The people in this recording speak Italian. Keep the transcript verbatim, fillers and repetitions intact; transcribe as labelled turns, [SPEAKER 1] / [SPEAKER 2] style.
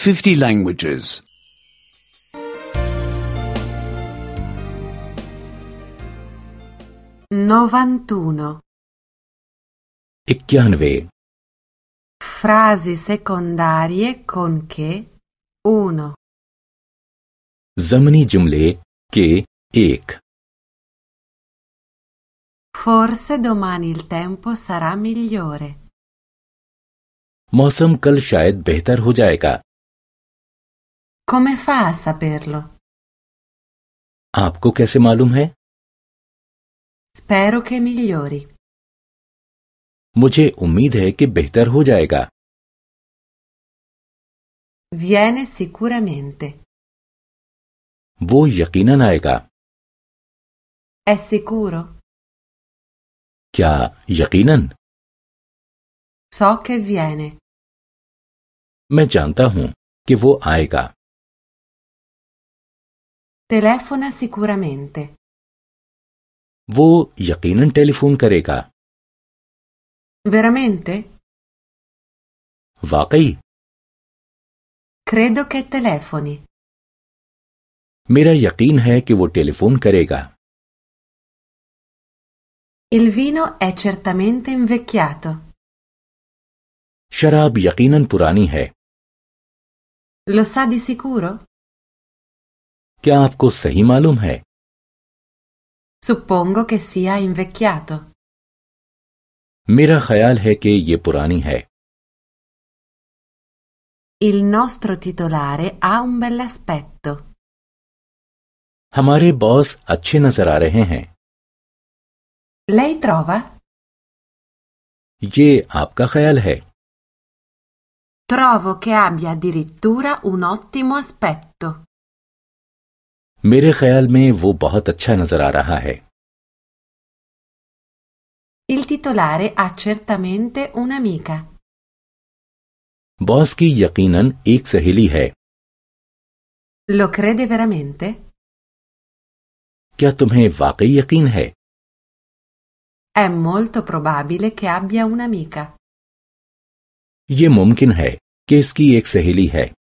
[SPEAKER 1] fifty languages.
[SPEAKER 2] novantuno.
[SPEAKER 3] इक्यानवे.
[SPEAKER 2] Frasi secondarie con che uno.
[SPEAKER 3] ज़मनी जुमले के एक.
[SPEAKER 2] Forse domani il tempo sarà migliore.
[SPEAKER 3] मौसम कल शायद बेहतर हो जाएगा.
[SPEAKER 2] Come fa a saperlo?
[SPEAKER 3] आपको कैसे मालूम है?
[SPEAKER 2] Spero che migliori.
[SPEAKER 3] मुझे उम्मीद है कि बेहतर हो जाएगा.
[SPEAKER 2] Viene sicuramente.
[SPEAKER 3] वो यकीनन आएगा.
[SPEAKER 2] È sicuro?
[SPEAKER 3] क्या यकीनन?
[SPEAKER 2] So che viene.
[SPEAKER 3] मैं जानता हूं कि वो आएगा.
[SPEAKER 2] Telefona sicuramente.
[SPEAKER 3] वो यकीनन टेलीफोन करेगा.
[SPEAKER 2] Veramente?
[SPEAKER 3] वाकई?
[SPEAKER 2] Credo che telefoni.
[SPEAKER 3] मेरा यकीन है कि वो टेलीफोन करेगा.
[SPEAKER 2] Il vino è certamente invecchiato.
[SPEAKER 3] शराब यकीनन पुरानी है.
[SPEAKER 2] Lo sa di sicuro?
[SPEAKER 3] क्या आपको सही मालूम है?
[SPEAKER 2] Suppongo che sia invecchiato.
[SPEAKER 3] मेरा ख्याल है कि ये पुरानी है.
[SPEAKER 2] Il nostro titolare ha un bell'aspetto.
[SPEAKER 3] हमारे बॉस अच्छे नजर आ रहे हैं.
[SPEAKER 2] Lei trova?
[SPEAKER 3] ये आपका ख्याल है.
[SPEAKER 2] Trovo che abbia addirittura un ottimo aspetto.
[SPEAKER 3] मेरे ख्याल में वो बहुत अच्छा नजर आ रहा है.
[SPEAKER 2] Il titolare ha certamente un'amica.
[SPEAKER 3] Boss की यकीनन एक सहेली है.
[SPEAKER 2] Lo crede veramente?
[SPEAKER 3] क्या तुम्हें वाकई यकीन है?
[SPEAKER 2] È molto probabile che abbia un'amica.
[SPEAKER 3] ये मुमकिन है कि इसकी एक सहेली है.